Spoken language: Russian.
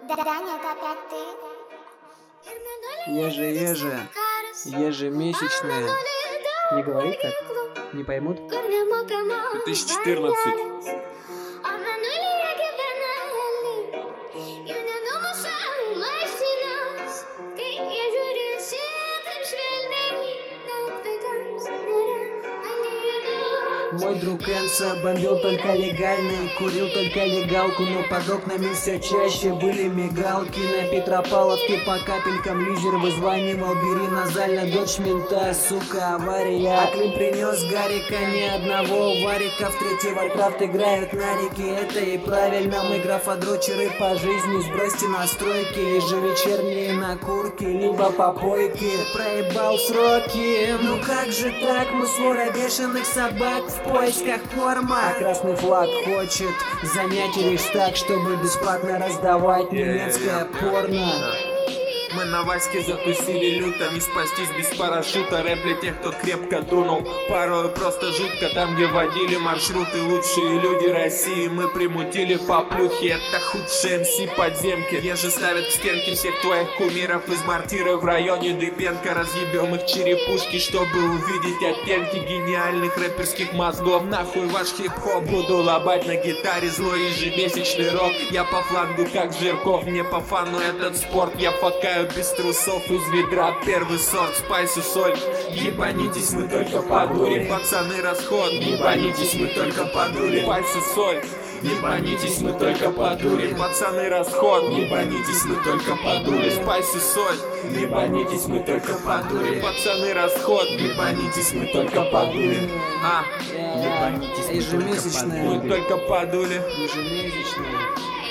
Даня, это опять ты? Ежемесячная. Не говори так, не поймут. 2014. Мой друг Энса бомбил только легально и курил только легалку, но под окнами все чаще были мигалки. На Петропавловке по капелькам лидер вызванивал: бери назально, дочь мента, сука, авария. А Клим принес Гарика, ни одного варика. В третий Warcraft играют на реке, это и правильно. Мы графодрочеры по жизни, сбросьте настройки. Ежевечерние накурки, либо попойки. Проебал сроки, ну как же так, мы свора бешеных собак в поисках корма. А красный флаг хочет занять Рейхстаг, чтобы бесплатно раздавать немецкое порно. Мы на Ваське затусили люто, не спастись без парашюта. Рэп для тех, кто крепко дунул, порой просто жутко. Там, где водили маршруты лучшие люди России, мы примутили по плюхе. Это худшие МС подземки. Еже ставят к стенке всех твоих кумиров из мортиры в районе Дыбенко. Разъебем их черепушки, чтобы увидеть оттенки гениальных рэперских мозгов. Нахуй ваш хип-хоп, буду лобать на гитаре злой ежемесячный рок. Я по флангу как Жирков, мне по фану этот спорт. Я факаю без трусов из ведра, первый сорт, спайс и соль. Ебанитесь, мы только по дуре, пацаны, расход. Ебанитесь, мы только по дуре, спайс и соль. Ебанитесь, мы только по дуре, пацаны, расход. Ебанитесь, мы только по дуре, спайс и соль. Ебанитесь, мы только по дуре, пацаны, расход. Ебанитесь, мы только по дуре. Ежемесячная. Мы только по дуре. Ежемесячная.